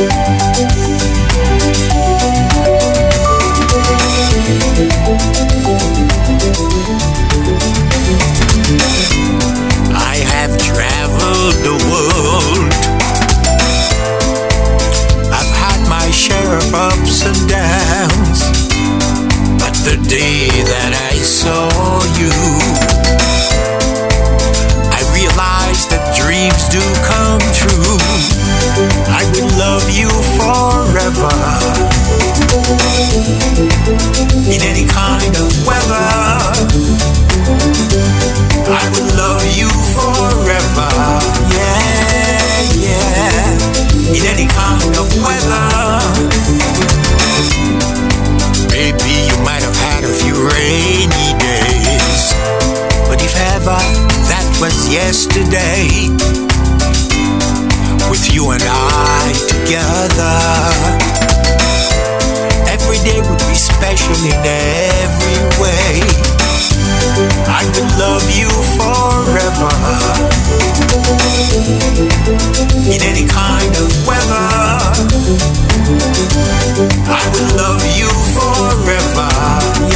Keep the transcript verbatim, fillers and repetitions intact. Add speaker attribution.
Speaker 1: I have traveled the world. I've had my share of ups and downs. But the day that I saw you, I realized that dreams do come true. I will love you forever, in any kind of weather. I will love you forever, yeah, yeah, in any kind of weather. Maybe you might have had a few rainy days, but if ever that was yesterday, with you and I together, every day would be special in every way. I will love you forever.